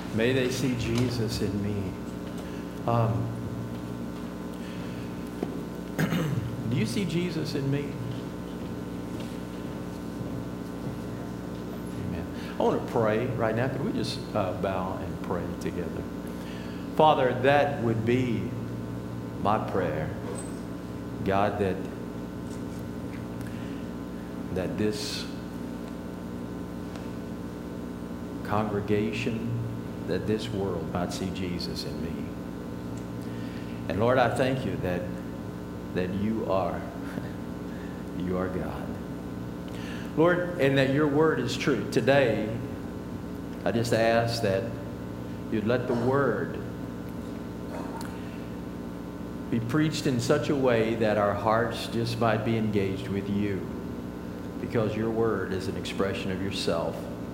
May they see Jesus in me. Do you see Jesus in me? Amen. I want to pray right now. Could we just bow and pray together? Father, that would be my prayer. God, that this congregation, that this world might see Jesus in me. And Lord, I thank you that you are God. Lord, and that your word is true. Today, I just ask that you'd let the word be preached in such a way that our hearts just might be engaged with you, because your word is an expression of yourself.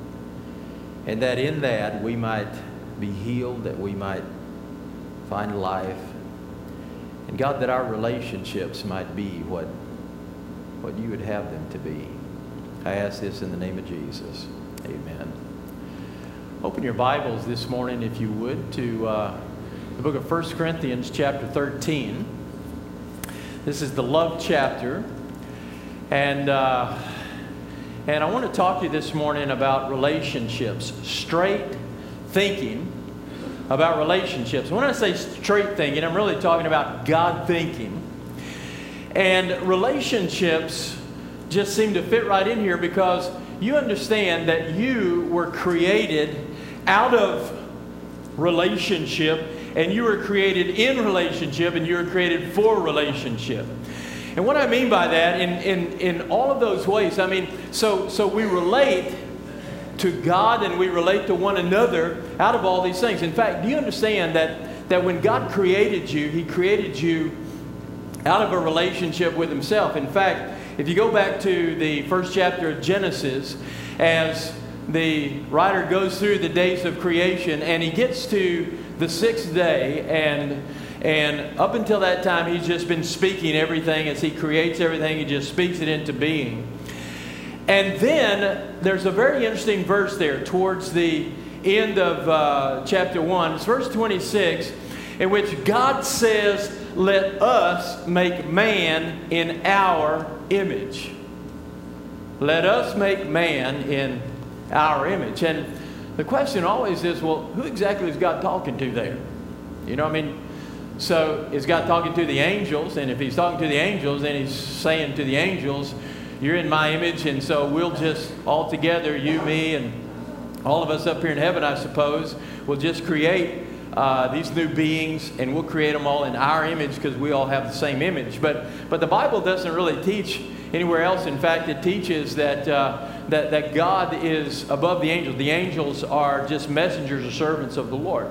And that in that we might be healed, that we might find life. And God, that our relationships might be what you would have them to be. I ask this in the name of Jesus. Amen. Open your Bibles this morning, if you would, to the book of 1 Corinthians chapter 13. This is the love chapter. And I want to talk to you this morning about relationships. Straight thinking about relationships. When I say straight thinking, I'm really talking about God thinking. And relationships just seem to fit right in here, because you understand that you were created out of relationship, and you were created in relationship, and you were created for relationship. And what I mean by that, in all of those ways, I mean, so we relate to God and we relate to one another out of all these things. In fact, do you understand that when God created you, He created you out of a relationship with Himself? In fact, if you go back to the first chapter of Genesis, as the writer goes through the days of creation, and he gets to the sixth day, and up until that time, he's just been speaking everything. As he creates everything, he just speaks it into being. And then there's a very interesting verse there towards the end of chapter 1. It's verse 26, in which God says, "Let us make man in our image." Let us make man in our image. And the question always is, well, who exactly is God talking to there? You know, I mean, so is God talking to the angels? And if He's talking to the angels, then He's saying to the angels, you're in my image, and so we'll just all together, you, me, and all of us up here in heaven, I suppose, will just create these new beings, and we'll create them all in our image, because we all have the same image. But the Bible doesn't really teach anywhere else. In fact, it teaches that God is above the angels. The angels are just messengers or servants of the Lord.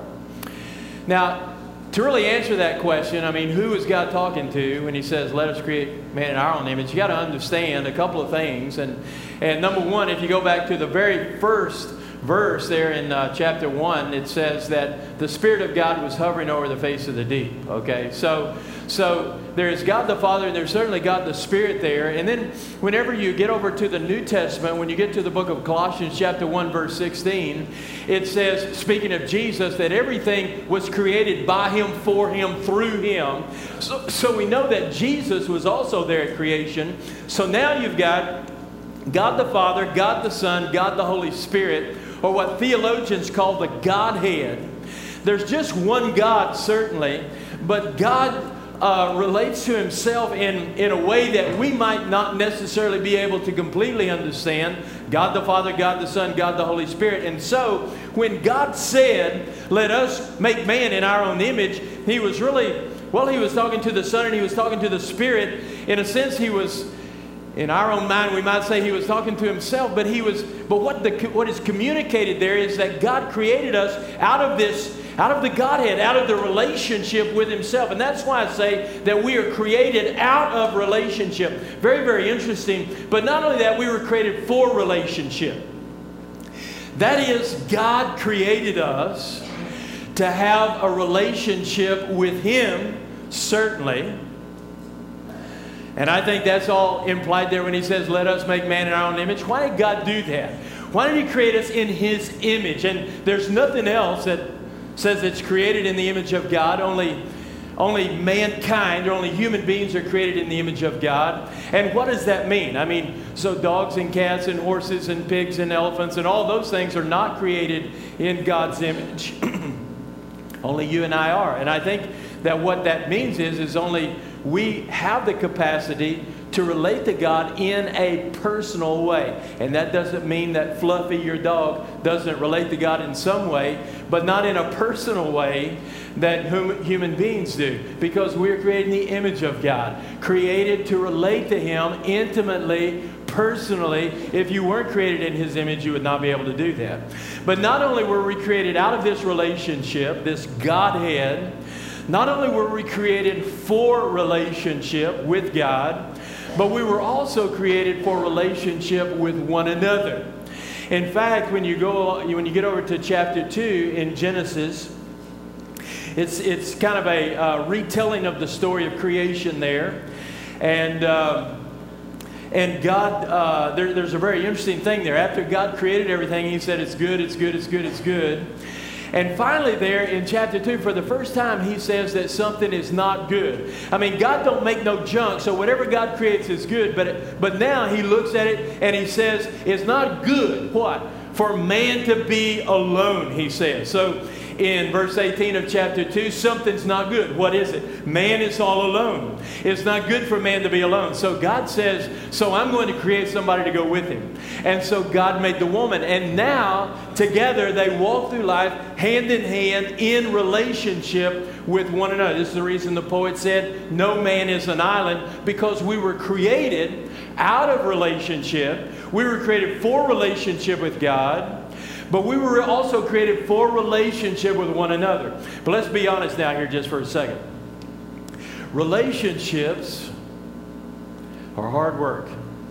Now, to really answer that question, I mean, who is God talking to when He says, let us create man in our own image? You got to understand a couple of things. And number one, if you go back to the very first verse there in chapter 1, it says that the Spirit of God was hovering over the face of the deep. Okay, so there's God the Father, and there's certainly God the Spirit there. And then whenever you get over to the New Testament, when you get to the book of Colossians chapter 1 verse 16, it says, speaking of Jesus, that everything was created by Him, for Him, through Him. So we know that Jesus was also there at creation. So now you've got God the Father, God the Son, God the Holy Spirit, or what theologians call the Godhead. There's just one God, certainly, but God relates to Himself in a way that we might not necessarily be able to completely understand. God the Father, God the Son, God the Holy Spirit. And so when God said, let us make man in our own image, He was really, well, He was talking to the Son and He was talking to the Spirit. In a sense, He was, in our own mind, we might say He was talking to Himself, but what is communicated there is that God created us out of the Godhead, out of the relationship with Himself. And that's why I say that we are created out of relationship. Very, very interesting. But not only that, we were created for relationship. That is, God created us to have a relationship with Him, certainly. And I think that's all implied there when He says, let us make man in our own image. Why did God do that? Why did He create us in His image? And there's nothing else that says it's created in the image of God. Only mankind, or only human beings are created in the image of God. And what does that mean? I mean, so dogs and cats and horses and pigs and elephants and all those things are not created in God's image. Only you and I are. And I think that what that means is only we have the capacity to relate to God in a personal way. And that doesn't mean that Fluffy, your dog, doesn't relate to God in some way, but not in a personal way that human beings do. Because we're created in the image of God, created to relate to Him intimately, personally. If you weren't created in His image, you would not be able to do that. But not only were we created out of this relationship, this Godhead, not only were we created for relationship with God, but we were also created for relationship with one another. In fact, when you get over to chapter 2 in Genesis, it's kind of a retelling of the story of creation there. And God, there's a very interesting thing there. After God created everything, He said, it's good, it's good, it's good, it's good. And finally there in chapter 2, for the first time, He says that something is not good. I mean, God don't make no junk, so whatever God creates is good. But now He looks at it and He says, it's not good. What? For man to be alone, He says. So in verse 18 of chapter 2, something's not good. What is it? Man is all alone. It's not good for man to be alone. So God says, so I'm going to create somebody to go with him. And so God made the woman. And now, together, they walk through life hand in hand in relationship with one another. This is the reason the poet said, no man is an island, because we were created out of relationship. We were created for relationship with God. But we were also created for relationship with one another. But let's be honest now here just for a second. Relationships are hard work.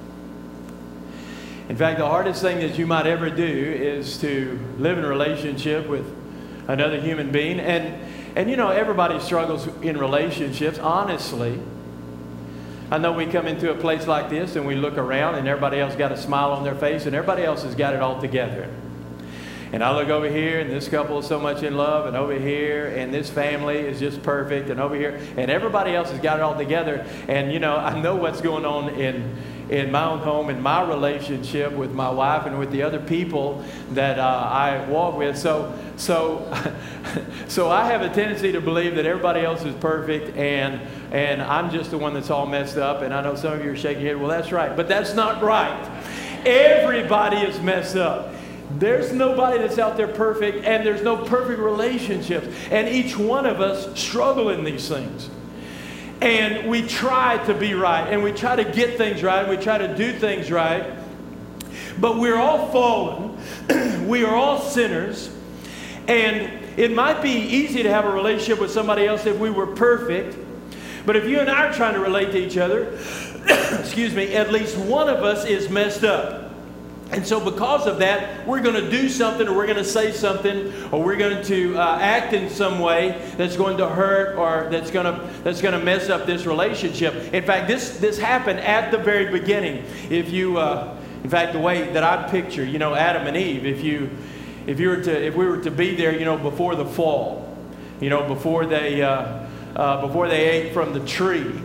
In fact, the hardest thing that you might ever do is to live in a relationship with another human being. And you know, everybody struggles in relationships, honestly. I know we come into a place like this and we look around and everybody else got a smile on their face and everybody else has got it all together. And I look over here, and this couple is so much in love, and over here, and this family is just perfect, and over here, and everybody else has got it all together. And, you know, I know what's going on in my own home, in my relationship with my wife and with the other people that I walk with. So I have a tendency to believe that everybody else is perfect, and I'm just the one that's all messed up. And I know some of you are shaking your head. Well, that's right. But that's not right. Everybody is messed up. There's nobody that's out there perfect, and there's no perfect relationships. And each one of us struggle in these things. And we try to be right, and we try to get things right, and we try to do things right. But we're all fallen. We are all sinners. And it might be easy to have a relationship with somebody else if we were perfect. But if you and I are trying to relate to each other, excuse me, at least one of us is messed up. And so because of that, we're going to do something, or we're going to say something, or we're going to act in some way that's going to hurt, or that's going to mess up this relationship. In fact, this happened at the very beginning. If you, in fact, the way that I picture, you know, Adam and Eve, if we were to be there, you know, before the fall, you know, before they ate from the tree,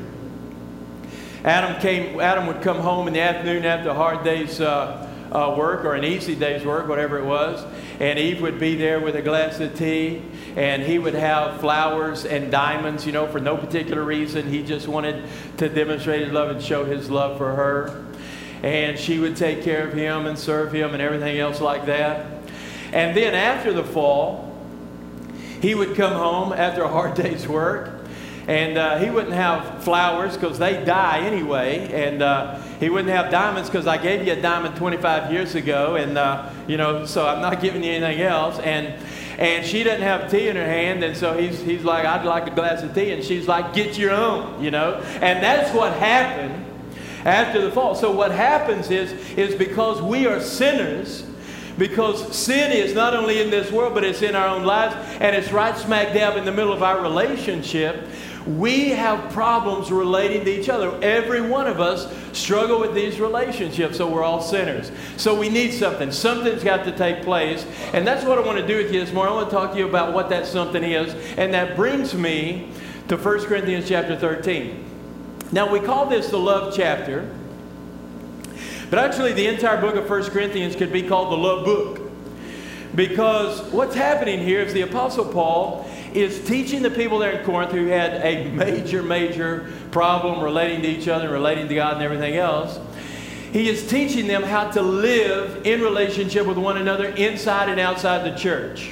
Adam would come home in the afternoon after a hard day's work, or an easy day's work, whatever it was, and Eve would be there with a glass of tea, and he would have flowers and diamonds, you know, for no particular reason. He just wanted to demonstrate his love and show his love for her. And she would take care of him and serve him and everything else like that. And then after the fall, he would come home after a hard day's work, and he wouldn't have flowers because they die anyway, and he wouldn't have diamonds because I gave you a diamond 25 years ago, and you know, so I'm not giving you anything else. And she doesn't have tea in her hand, and so he's like, I'd like a glass of tea, and she's like, get your own, you know. And that's what happened after the fall. So what happens is because we are sinners, because sin is not only in this world, but it's in our own lives, and it's right smack dab in the middle of our relationship. we have problems relating to each other. Every one of us struggle with these relationships, so we're all sinners. So we need something. Something's got to take place. And that's what I want to do with you this morning. I want to talk to you about what that something is. And that brings me to 1 Corinthians chapter 13. Now, we call this the love chapter. But actually, the entire book of 1 Corinthians could be called the love book. Because what's happening here is the Apostle Paul is teaching the people there in Corinth who had a major problem relating to each other, relating to God and everything else. He is teaching them how to live in relationship with one another inside and outside the church.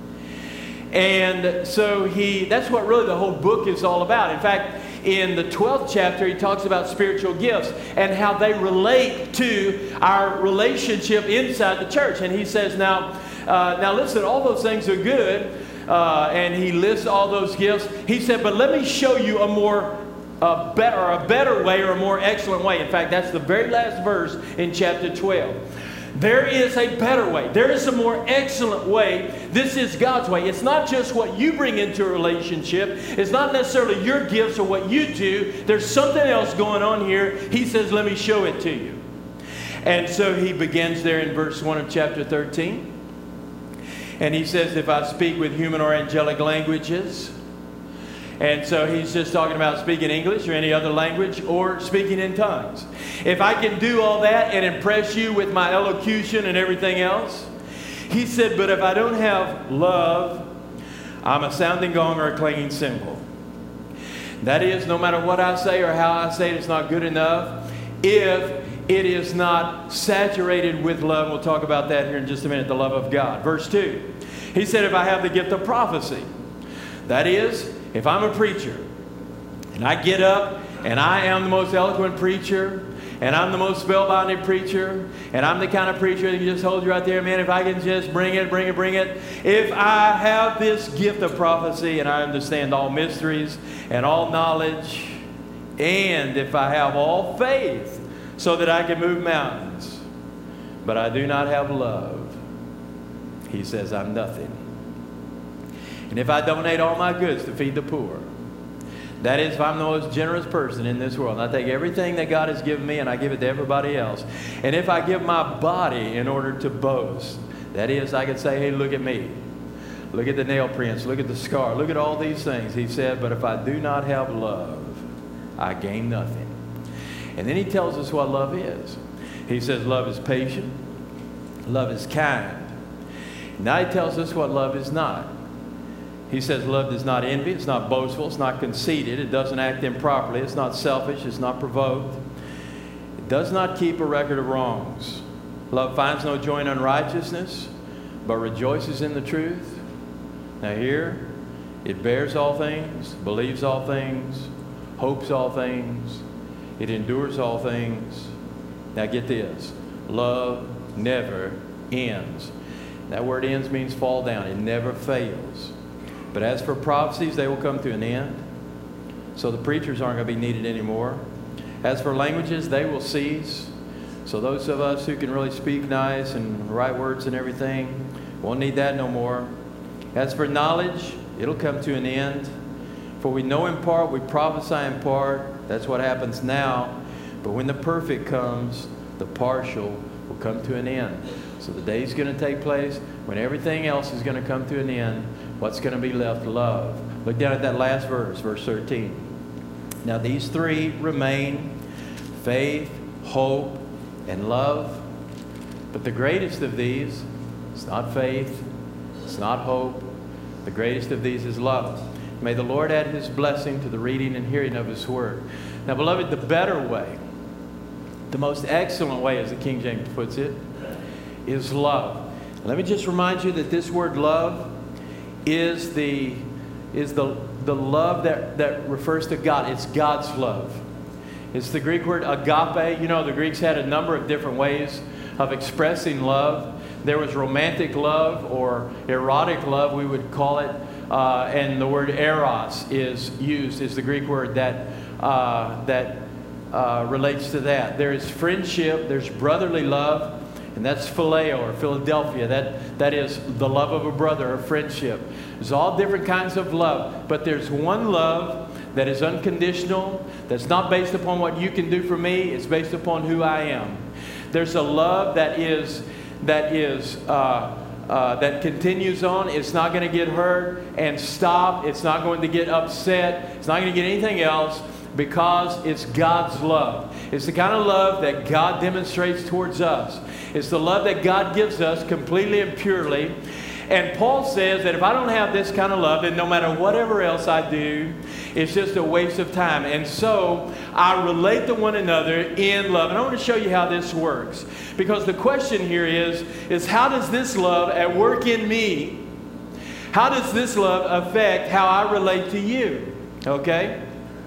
And so that's what really the whole book is all about. In fact, in the 12th chapter, he talks about spiritual gifts and how they relate to our relationship inside the church. And he says, now listen, all those things are good. And he lists all those gifts. He said, but let me show you a better way or a more excellent way. In fact, that's the very last verse in chapter 12. There is a better way. There is a more excellent way. This is God's way. It's not just what you bring into a relationship. It's not necessarily your gifts or what you do. There's something else going on here. He says, let me show it to you. And so he begins there in verse 1 of chapter 13. And he says, if I speak with human or angelic languages. And so he's just talking about speaking English or any other language or speaking in tongues. If I can do all that and impress you with my elocution and everything else. He said, but if I don't have love, I'm a sounding gong or a clanging cymbal. That is, no matter what I say or how I say it, it's not good enough if it is not saturated with love. We'll talk about that here in just a minute, the love of God. Verse 2. He said, if I have the gift of prophecy. That is, if I'm a preacher and I get up and I am the most eloquent preacher and I'm the most spellbinding preacher and I'm the kind of preacher that can just hold you right there, man, if I can just bring it. If I have this gift of prophecy and I understand all mysteries and all knowledge, and if I have all faith so that I can move mountains, but I do not have love, he says, I'm nothing. And if I donate all my goods to feed the poor, that is, if I'm the most generous person in this world, and I take everything that God has given me and I give it to everybody else, and if I give my body in order to boast, that is, I could say, hey, look at me. Look at the nail prints. Look at the scar. Look at all these things. He said, but if I do not have love, I gain nothing. And then he tells us what love is. He says love is patient. Love is kind. Now he tells us what love is not. He says love does not envy, it's not boastful, it's not conceited, it doesn't act improperly, it's not selfish, it's not provoked. It does not keep a record of wrongs. Love finds no joy in unrighteousness, but rejoices in the truth. Now here, it bears all things, believes all things, hopes all things, it endures all things. Now get this, love never ends. That word ends means fall down, it never fails. But as for prophecies, they will come to an end. So the preachers aren't going to be needed anymore. As for languages, they will cease. So those of us who can really speak nice and write words and everything, won't need that no more. As for knowledge, it'll come to an end. For we know in part, we prophesy in part. That's what happens now. But when the perfect comes, the partial will come to an end. So the day's going to take place when everything else is going to come to an end. What's going to be left? Love. Look down at that last verse, verse 13. Now these three remain: faith, hope, and love. But the greatest of these, it's not faith, it's not hope. The greatest of these is love. May the Lord add His blessing to the reading and hearing of His word. Now, beloved, the better way, the most excellent way, as the King James puts it, is love. Let me just remind you that this word love is the love that refers to God. It's God's love. It's the Greek word agape. You know, the Greeks had a number of different ways of expressing love. There was romantic love or erotic love, we would call it. And the word eros is used, is the Greek word that relates to that. There is friendship, there's brotherly love, and that's phileo or Philadelphia. That is the love of a brother or friendship. There's all different kinds of love, but there's one love that is unconditional, that's not based upon what you can do for me. It's based upon who I am. There's a love that continues on. It's not going to get hurt and stop. It's not going to get upset. It's not going to get anything else, because it's God's love. It's the kind of love that God demonstrates towards us. It's the love that God gives us completely and purely. And Paul says that if I don't have this kind of love, then no matter whatever else I do, it's just a waste of time. And so I relate to one another in love. And I want to show you how this works. Because the question here is how does this love at work in me, how does this love affect how I relate to you? Okay?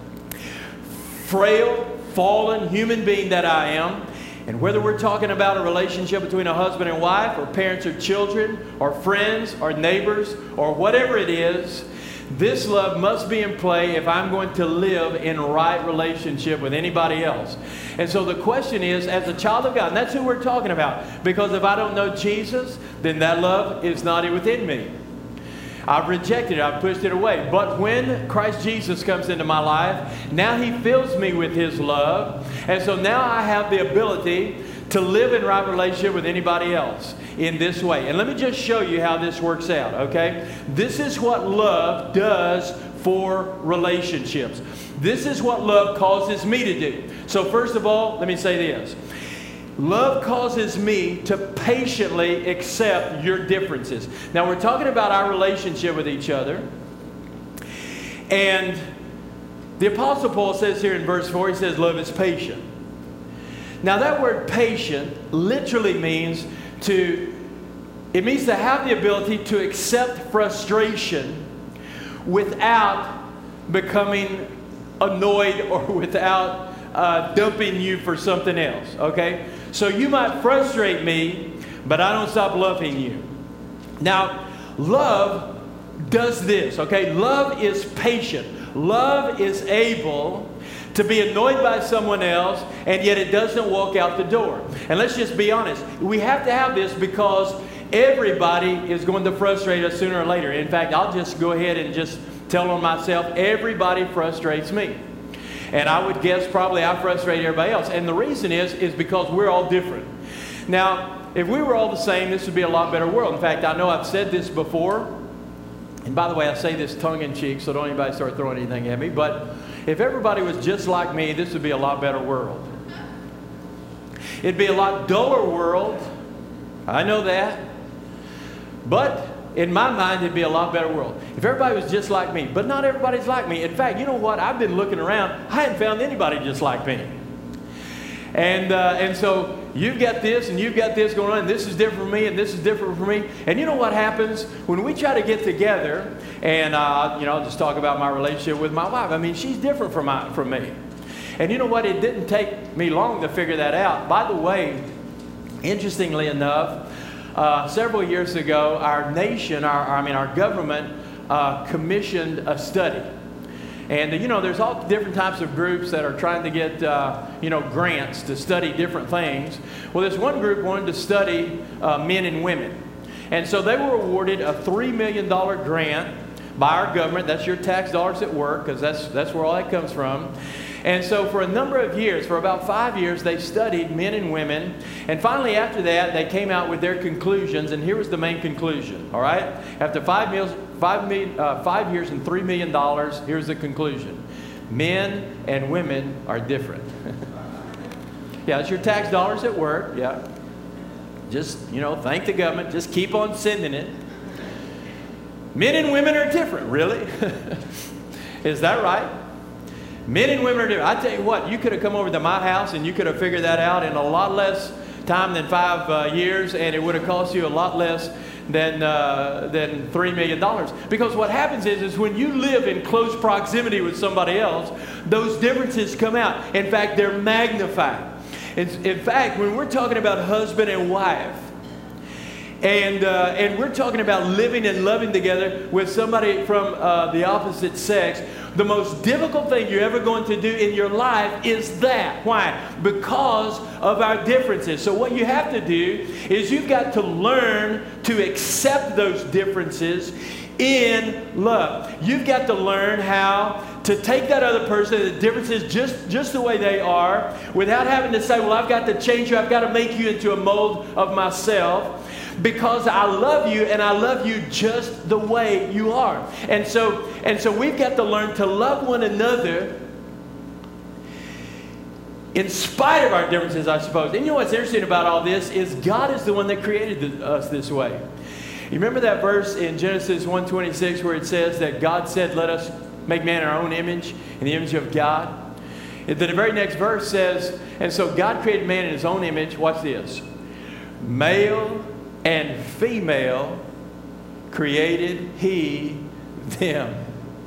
Frail, fallen human being that I am. And whether we're talking about a relationship between a husband and wife, or parents or children, or friends or neighbors, or whatever it is, this love must be in play if I'm going to live in right relationship with anybody else. And so the question is, as a child of God, and that's who we're talking about, because if I don't know Jesus, then that love is not within me. I've rejected it. I've pushed it away. But when Christ Jesus comes into my life, now He fills me with His love. And so now I have the ability to live in right relationship with anybody else in this way. And let me just show you how this works out, okay? This is what love does for relationships. This is what love causes me to do. So first of all, let me say this. Love causes me to patiently accept your differences. Now, we're talking about our relationship with each other. And the Apostle Paul says here in verse 4, he says, love is patient. Now, that word patient literally means to have the ability to accept frustration without becoming annoyed or without dumping you for something else, okay? So you might frustrate me, but I don't stop loving you. Now, love does this, okay? Love is patient. Love is able to be annoyed by someone else, and yet it doesn't walk out the door. And let's just be honest. We have to have this because everybody is going to frustrate us sooner or later. In fact, I'll just go ahead and just tell on myself, everybody frustrates me. And I would guess probably I frustrate everybody else. And the reason is because we're all different. Now, if we were all the same, this would be a lot better world. In fact, I know I've said this before. And by the way, I say this tongue-in-cheek, so don't anybody start throwing anything at me. But if everybody was just like me, this would be a lot better world. It'd be a lot duller world. I know that. But in my mind, it'd be a lot better world if everybody was just like me. But not everybody's like me. In fact, you know what? I've been looking around. I hadn't found anybody just like me. And so you've got this and you've got this going on, and this is different for me and this is different for me. And you know what happens when we try to get together? And I'll just talk about my relationship with my wife. I mean, she's different from me. And you know what? It didn't take me long to figure that out. By the way, interestingly enough, several years ago, our nation, our government commissioned a study. And, there's all different types of groups that are trying to get, grants to study different things. Well, this one group wanted to study men and women. And so they were awarded a $3 million grant by our government. That's your tax dollars at work, because that's where all that comes from. And so for a number of years, for about 5 years, they studied men and women. And finally, after that, they came out with their conclusions. And here was the main conclusion, all right? After 5 years and $3 million, here's the conclusion. Men and women are different. Yeah, it's your tax dollars at work, yeah. Just, thank the government. Just keep on sending it. Men and women are different, really? Is that right? Men and women are different. I tell you what, you could have come over to my house and you could have figured that out in a lot less time than 5 years, and it would have cost you a lot less than $3 million. Because what happens is when you live in close proximity with somebody else, those differences come out. In fact, they're magnified. In fact, when we're talking about husband and wife, and we're talking about living and loving together with somebody from the opposite sex, the most difficult thing you're ever going to do in your life is that. Why? Because of our differences. So what you have to do is you've got to learn to accept those differences in love. You've got to learn how to take that other person, the differences just the way they are, without having to say, well, I've got to change you, I've got to make you into a mold of myself, because I love you and I love you just the way you are. And so we've got to learn to love one another in spite of our differences, I suppose. And you know what's interesting about all this is God is the one that created us this way. You remember that verse in Genesis 1:26 where it says that God said, let us make man in our own image, in the image of God? And then the very next verse says, and so God created man in his own image. Watch this. Male and female created he them.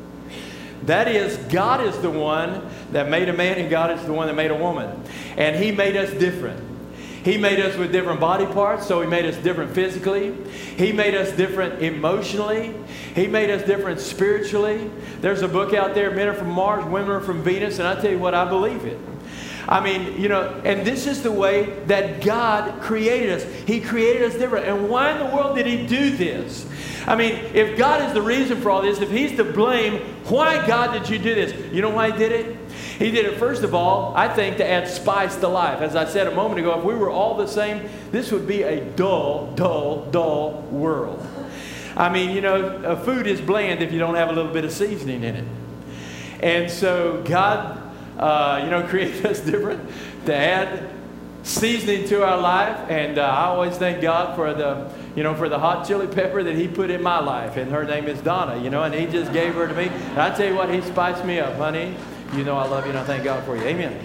That is, God is the one that made a man and God is the one that made a woman. And he made us different. He made us with different body parts, so he made us different physically. He made us different emotionally. He made us different spiritually. There's a book out there, Men Are From Mars, Women Are From Venus, and I tell you what, I believe it. I mean, you know, and this is the way that God created us. He created us different. And why in the world did he do this? I mean, if God is the reason for all this, if he's to blame, why, God, did you do this? You know why he did it? He did it, first of all, I think, to add spice to life. As I said a moment ago, if we were all the same, this would be a dull, dull, dull world. I mean, you know, food is bland if you don't have a little bit of seasoning in it. And so God, created us different to add seasoning to our life. And I always thank God for the hot chili pepper that he put in my life. And her name is Donna, and he just gave her to me. And I tell you what, he spiced me up, honey. You know I love you and I thank God for you. Amen.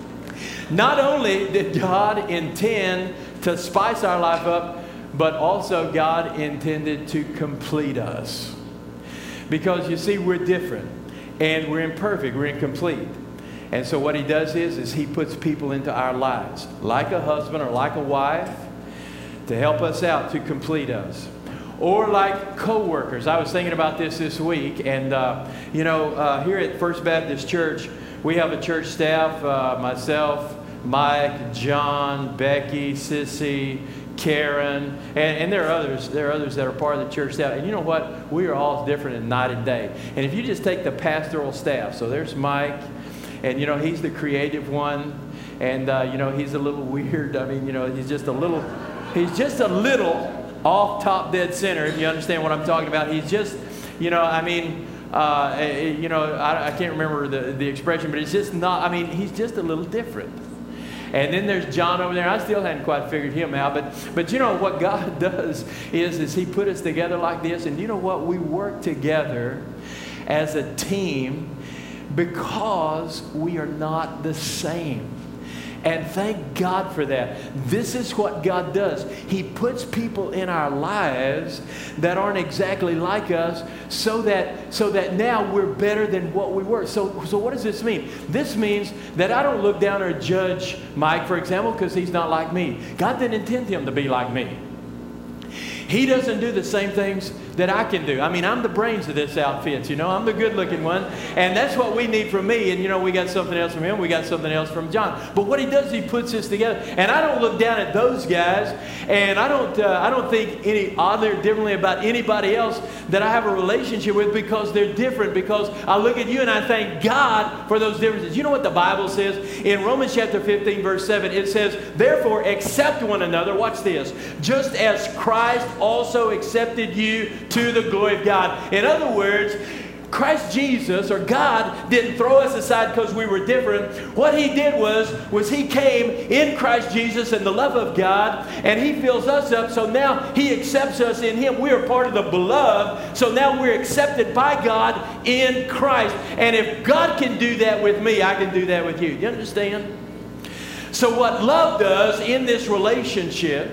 Not only did God intend to spice our life up, but also God intended to complete us. Because you see, we're different and we're imperfect, we're incomplete. And so what he does is he puts people into our lives, like a husband or like a wife, to help us out, to complete us. Or like co-workers. I was thinking about this week, and here at First Baptist Church, we have a church staff, myself, Mike, John, Becky, Sissy, Karen, and there are others that are part of the church staff. And you know what? We are all different in night and day. And if you just take the pastoral staff, so there's Mike, and he's the creative one, and he's a little weird. I mean, he's just a little off top dead center, if you understand what I'm talking about. He's just, I can't remember the expression, but it's just not, he's just a little different. And then there's John over there. I still hadn't quite figured him out, but what God does is he put us together like this, and you know what? We work together as a team because we are not the same. And thank God for that. This is what God does. He puts people in our lives that aren't exactly like us so that now we're better than what we were. So what does this mean? This means that I don't look down or judge Mike, for example, because he's not like me. God didn't intend him to be like me. He doesn't do the same things that I can do. I'm the brains of this outfit, I'm the good-looking one. And that's what we need from me. And, we got something else from him. We got something else from John. But what he does, he puts this together. And I don't look down at those guys. And I don't think any oddly or differently about anybody else that I have a relationship with because they're different. Because I look at you and I thank God for those differences. You know what the Bible says? In Romans chapter 15, verse 7, it says, therefore, accept one another. Watch this. Just as Christ also accepted you to the glory of God. In other words, Christ Jesus, or God, didn't throw us aside because we were different. What he did was he came in Christ Jesus in the love of God, and he fills us up, so now he accepts us in him. We are part of the beloved, so now we're accepted by God in Christ. And if God can do that with me, I can do that with you. Do you understand? So what love does in this relationship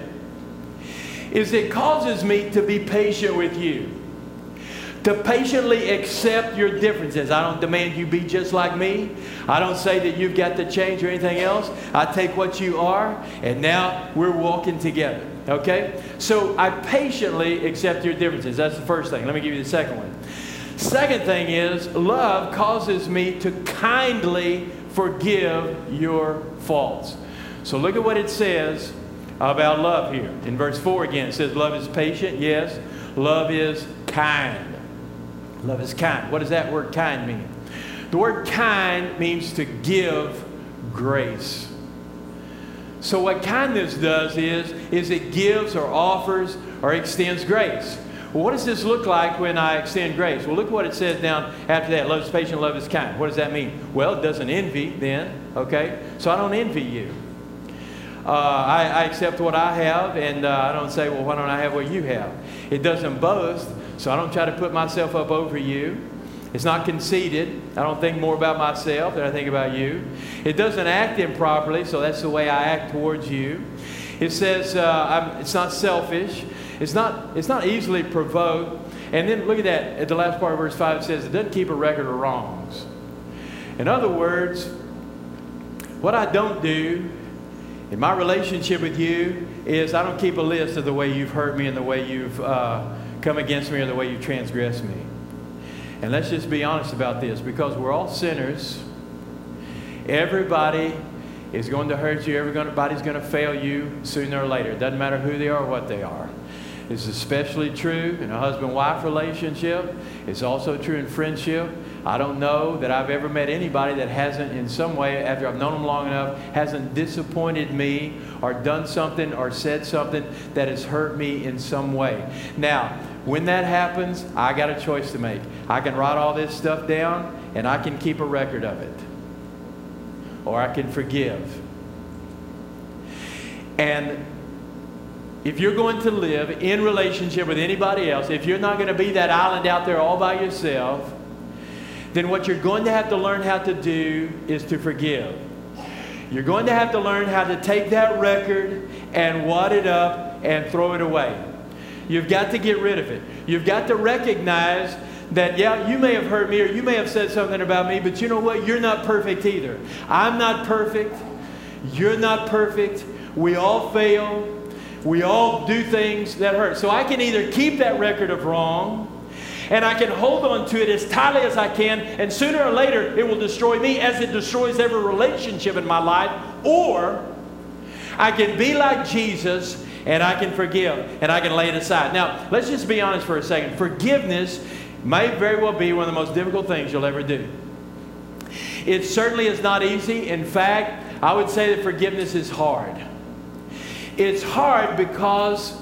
is it causes me to be patient with you. To patiently accept your differences. I don't demand you be just like me. I don't say that you've got to change or anything else. I take what you are, and now we're walking together. Okay? So I patiently accept your differences. That's the first thing. Let me give you the second one. Second thing is, love causes me to kindly forgive your faults. So look at what it says about love here. In verse 4 again, it says love is patient. Yes. Love is kind. Love is kind. What does that word kind mean? The word kind means to give grace. So what kindness does is it gives or offers or extends grace. Well, what does this look like when I extend grace? Well, look what it says down after that. Love is patient, love is kind. What does that mean? Well, it doesn't envy then, okay? So I don't envy you. I accept what I have, and I don't say, well, why don't I have what you have? It doesn't boast, so I don't try to put myself up over you. It's not conceited. I don't think more about myself than I think about you. It doesn't act improperly, so that's the way I act towards you. It says it's not selfish. It's not easily provoked. And then look at that. At the last part of verse 5, it says it doesn't keep a record of wrongs. In other words, what I don't do in my relationship with you is I don't keep a list of the way you've hurt me and the way you've come against me or the way you've transgressed me. And let's just be honest about this, because we're all sinners. Everybody is going to hurt you. Everybody's going to fail you sooner or later. It doesn't matter who they are or what they are. It's especially true in a husband-wife relationship. It's also true in friendship. I don't know that I've ever met anybody that hasn't in some way, after I've known them long enough, hasn't disappointed me or done something or said something that has hurt me in some way. Now, when that happens, I got a choice to make. I can write all this stuff down and I can keep a record of it. Or I can forgive. And if you're going to live in relationship with anybody else, if you're not going to be that island out there all by yourself, then what you're going to have to learn how to do is to forgive. You're going to have to learn how to take that record and wad it up and throw it away. You've got to get rid of it. You've got to recognize that, yeah, you may have hurt me or you may have said something about me, but you know what? You're not perfect either. I'm not perfect. You're not perfect. We all fail. We all do things that hurt. So I can either keep that record of wrong and I can hold on to it as tightly as I can, and sooner or later it will destroy me as it destroys every relationship in my life, or I can be like Jesus and I can forgive and I can lay it aside. Now, let's just be honest for a second. Forgiveness may very well be one of the most difficult things you'll ever do. It certainly is not easy. In fact, I would say that forgiveness is hard. It's hard because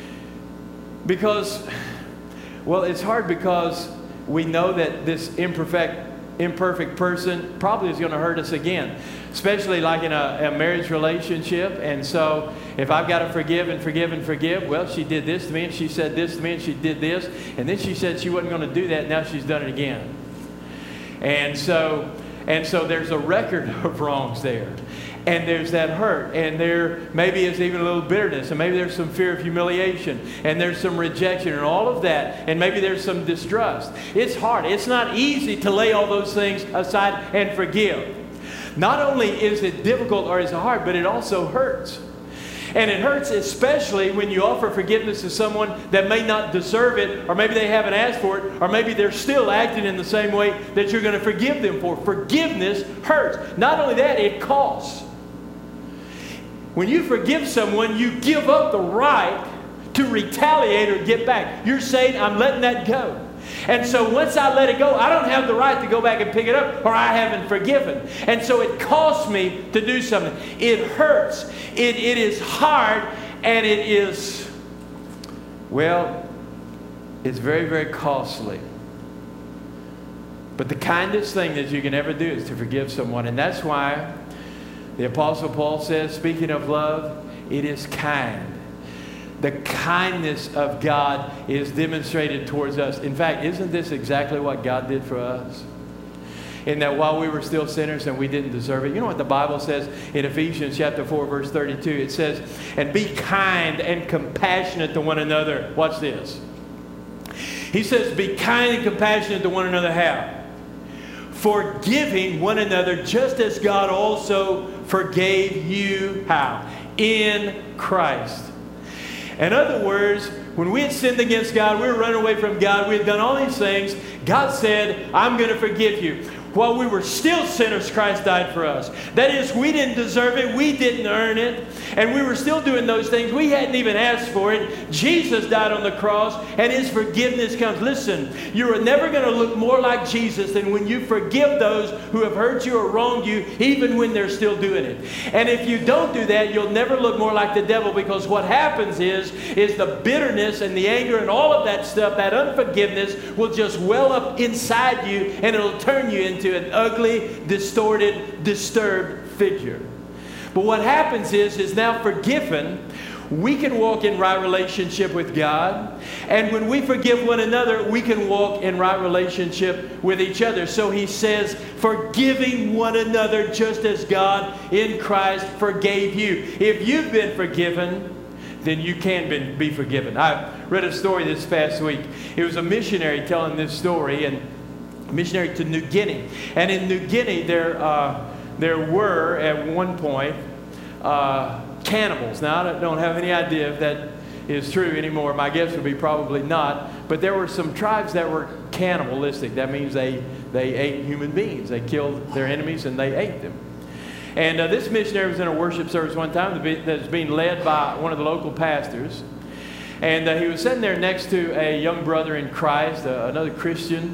it's hard because we know that this imperfect person probably is going to hurt us again, especially like in a marriage relationship. And so if I've got to forgive and forgive and forgive, well, she did this to me and she said this to me and she did this, and then she said she wasn't going to do that, and now she's done it again. And so there's a record of wrongs there. And there's that hurt, and there maybe is even a little bitterness, and maybe there's some fear of humiliation, and there's some rejection and all of that, and maybe there's some distrust. It's hard. It's not easy to lay all those things aside and forgive. Not only is it difficult or is it hard, but it also hurts. And it hurts especially when you offer forgiveness to someone that may not deserve it, or maybe they haven't asked for it, or maybe they're still acting in the same way that you're going to forgive them for. Forgiveness hurts. Not only that, it costs. When you forgive someone, you give up the right to retaliate or get back. You're saying, I'm letting that go. And so once I let it go, I don't have the right to go back and pick it up, or I haven't forgiven. And so it costs me to do something. It hurts. It is hard, and it is, well, it's very, very costly. But the kindest thing that you can ever do is to forgive someone. And that's why the Apostle Paul says, speaking of love, it is kind. The kindness of God is demonstrated towards us. In fact, isn't this exactly what God did for us? In that while we were still sinners and we didn't deserve it. You know what the Bible says in Ephesians chapter 4, verse 32? It says, and be kind and compassionate to one another. Watch this. He says, be kind and compassionate to one another. How? Forgiving one another just as God also forgave you. How? In Christ. In other words, when we had sinned against God, we were running away from God, we had done all these things, God said, I'm going to forgive you. while we were still sinners, Christ died for us. That is, we didn't deserve it. We didn't earn it. And we were still doing those things. We hadn't even asked for it. Jesus died on the cross, and His forgiveness comes. Listen, you are never going to look more like Jesus than when you forgive those who have hurt you or wronged you, even when they're still doing it. And if you don't do that, you'll never look more like the devil, because what happens is the bitterness and the anger and all of that stuff, that unforgiveness, will just well up inside you, and it'll turn you into an ugly, distorted, disturbed figure. But what happens is now forgiven, we can walk in right relationship with God. And when we forgive one another, we can walk in right relationship with each other. So He says, forgiving one another just as God in Christ forgave you. If you've been forgiven, then you can be forgiven. I read a story this past week. It was a missionary telling this story, and a missionary to New Guinea. And in New Guinea, there were at one point cannibals. Now, I don't have any idea if that is true anymore. My guess would be probably not. But there were some tribes that were cannibalistic. That means they ate human beings. They killed their enemies and they ate them. And this missionary was in a worship service one time that was being led by one of the local pastors. And he was sitting there next to a young brother in Christ, another Christian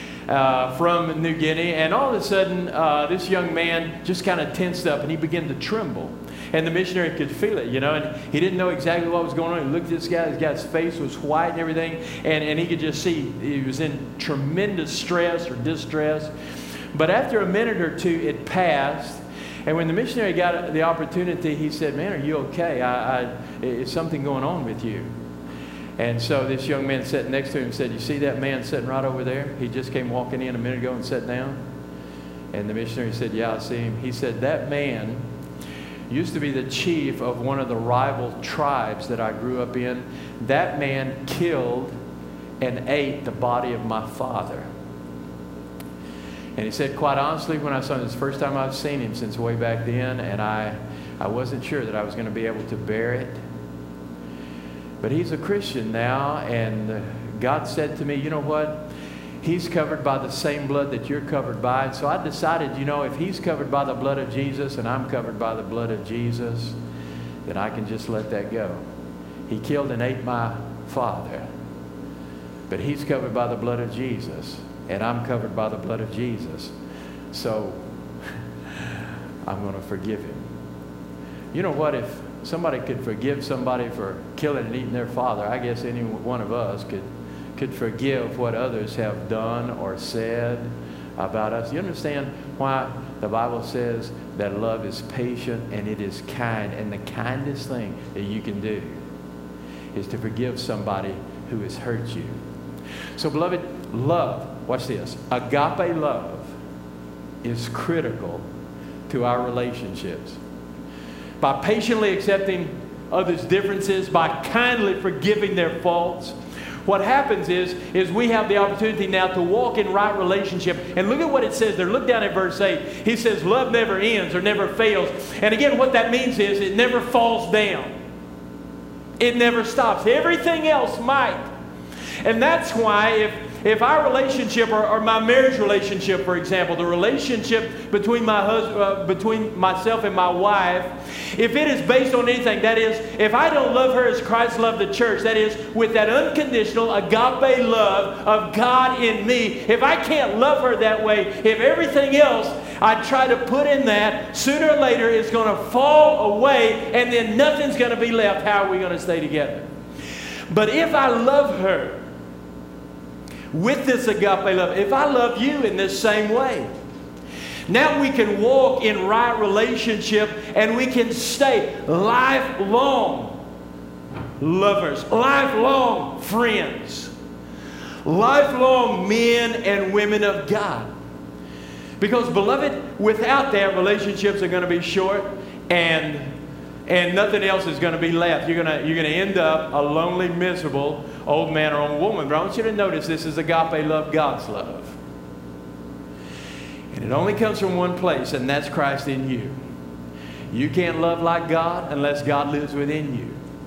from New Guinea. And all of a sudden, this young man just kind of tensed up and he began to tremble. And the missionary could feel it, and he didn't know exactly what was going on. He looked at this guy's face was white and everything, and he could just see he was in tremendous stress or distress. But after a minute or two, it passed. And when the missionary got the opportunity, he said, "Man, are you okay? Is something going on with you?" And so this young man sitting next to him said, "You see that man sitting right over there? He just came walking in a minute ago and sat down." And the missionary said, "Yeah, I see him." He said, "That man used to be the chief of one of the rival tribes that I grew up in. That man killed and ate the body of my father." And he said, "Quite honestly, when I saw him, it's the first time I've seen him since way back then, and I wasn't sure that I was going to be able to bear it. But he's a Christian now, and God said to me, you know what? He's covered by the same blood that you're covered by." And so I decided, if he's covered by the blood of Jesus and I'm covered by the blood of Jesus, then I can just let that go. He killed and ate my father, but he's covered by the blood of Jesus, and I'm covered by the blood of Jesus. So I'm going to forgive him. You know what? If somebody could forgive somebody for killing and eating their father, I guess any one of us could forgive what others have done or said about us. You understand why the Bible says that love is patient and it is kind, and the kindest thing that you can do is to forgive somebody who has hurt you. So beloved, love, watch this, agape love is critical to our relationships. By patiently accepting others' differences, by kindly forgiving their faults, what happens is we have the opportunity now to walk in right relationship. And look at what it says there. Look down at verse 8. He says, love never ends or never fails. And again, what that means is it never falls down. It never stops. Everything else might. And that's why if our relationship or my marriage relationship, for example, the relationship between between myself and my wife, if it is based on anything, that is, if I don't love her as Christ loved the church, that is, with that unconditional agape love of God in me, if I can't love her that way, if everything else I try to put in that, sooner or later it's going to fall away, and then nothing's going to be left. How are we going to stay together? But if I love her with this agape love, if I love you in this same way, now we can walk in right relationship, and we can stay lifelong lovers, lifelong friends, lifelong men and women of God. Because, beloved, without that, relationships are going to be short, and nothing else is going to be left. You're going to end up a lonely, miserable old man or old woman. But I want you to notice this is agape love, God's love. And it only comes from one place, and that's Christ in you. You can't love like God unless God lives within you.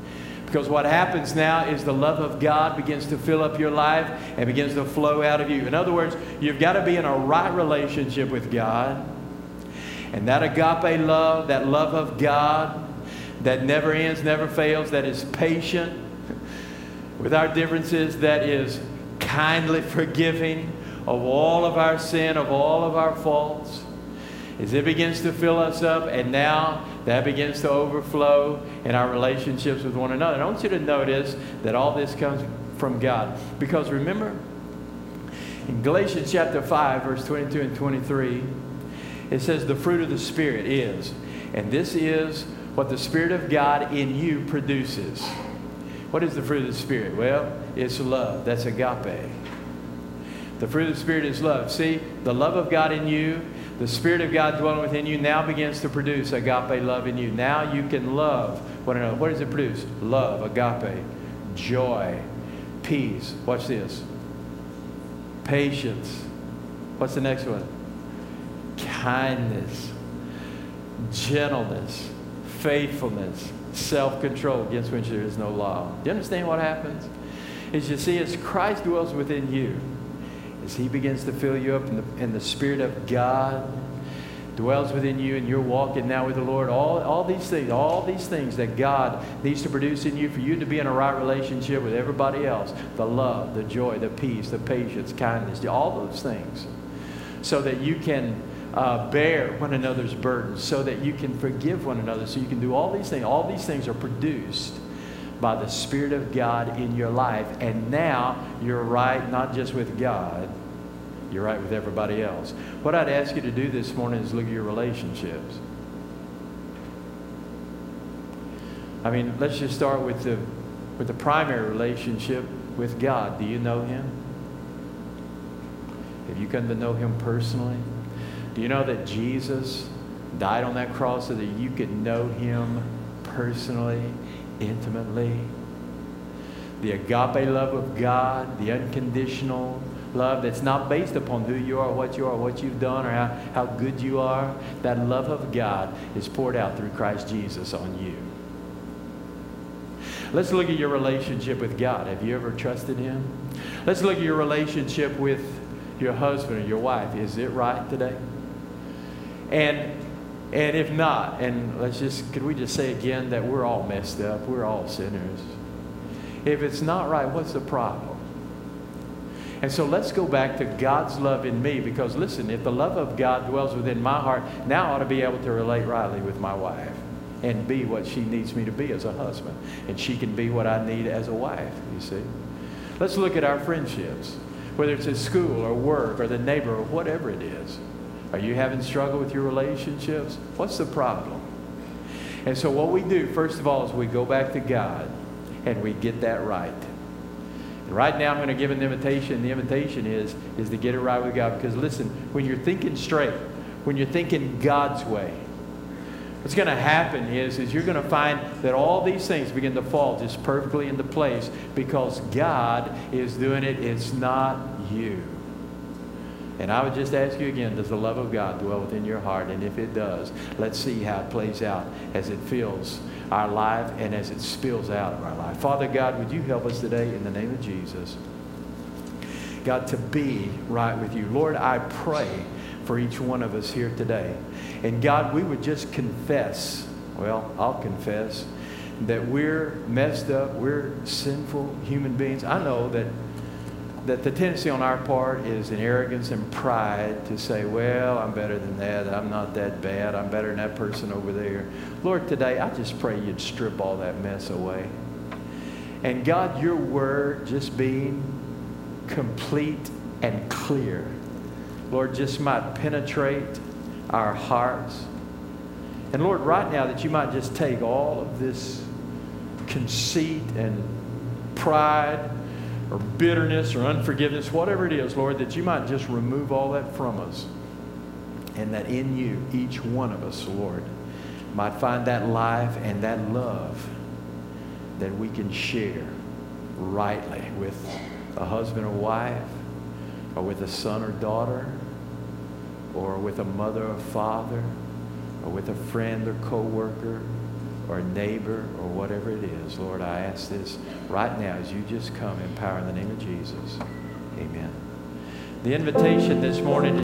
Because what happens now is the love of God begins to fill up your life and begins to flow out of you. In other words, you've got to be in a right relationship with God. And that agape love, that love of God that never ends, never fails, that is patient with our differences, that is kindly forgiving of all of our sin, of all of our faults, as it begins to fill us up, and now that begins to overflow in our relationships with one another. And I want you to notice that all this comes from God. Because remember, in Galatians chapter 5, verse 22 and 23, it says the fruit of the Spirit is, and this is what the Spirit of God in you produces. What is the fruit of the Spirit? Well, it's love. That's agape. The fruit of the Spirit is love. See, the love of God in you, the Spirit of God dwelling within you now begins to produce agape love in you. Now you can love one another. What does it produce? Love, agape, joy, peace. Watch this. Patience. What's the next one? Kindness, gentleness, faithfulness, self-control, against which there is no law. Do you understand what happens? Is you see, as Christ dwells within you, as He begins to fill you up and the Spirit of God dwells within you, and you're walking now with the Lord, all these things that God needs to produce in you for you to be in a right relationship with everybody else, the love, the joy, the peace, the patience, kindness, all those things, so that you can bear one another's burdens, so that you can forgive one another, so you can do all these things. All these things are produced by the Spirit of God in your life. And now you're right, not just with God, you're right with everybody else. What I'd ask you to do this morning is look at your relationships. I mean, let's just start with the primary relationship with God. Do you know Him? Have you come to know Him personally? Do you know that Jesus died on that cross so that you could know Him personally, intimately? The agape love of God, the unconditional love that's not based upon who you are, what you've done, or how good you are. That love of God is poured out through Christ Jesus on you. Let's look at your relationship with God. Have you ever trusted Him? Let's look at your relationship with your husband or your wife. Is it right today? And if not, and could we just say again that we're all messed up, we're all sinners. If it's not right, what's the problem? And so let's go back to God's love in me, because listen, if the love of God dwells within my heart, now I ought to be able to relate rightly with my wife and be what she needs me to be as a husband, and she can be what I need as a wife, you see. Let's look at our friendships, whether it's at school or work or the neighbor or whatever it is. Are you having struggle with your relationships? What's the problem? And so what we do, first of all, is we go back to God and we get that right. And right now I'm going to give an invitation. The invitation is to get it right with God. Because listen, when you're thinking straight, when you're thinking God's way, what's going to happen is you're going to find that all these things begin to fall just perfectly into place, because God is doing it. It's not you. And I would just ask you again, does the love of God dwell within your heart? And if it does, let's see how it plays out as it fills our life and as it spills out of our life. Father God, would you help us today in the name of Jesus? God, to be right with you. Lord, I pray for each one of us here today. And God, we would just confess, well, I'll confess, that we're messed up, we're sinful human beings. I know that the tendency on our part is an arrogance and pride to say, well, I'm better than that. I'm not that bad. I'm better than that person over there. Lord, today I just pray you'd strip all that mess away. And God, your word just being complete and clear, Lord, just might penetrate our hearts. And Lord, right now that you might just take all of this conceit and pride or bitterness or unforgiveness, whatever it is, Lord, that you might just remove all that from us. And that in you, each one of us, Lord, might find that life and that love that we can share rightly with a husband or wife, or with a son or daughter, or with a mother or father, or with a friend or co-worker, or a neighbor or whatever it is. Lord, I ask this right now as you just come in power in the name of Jesus. Amen. The invitation this morning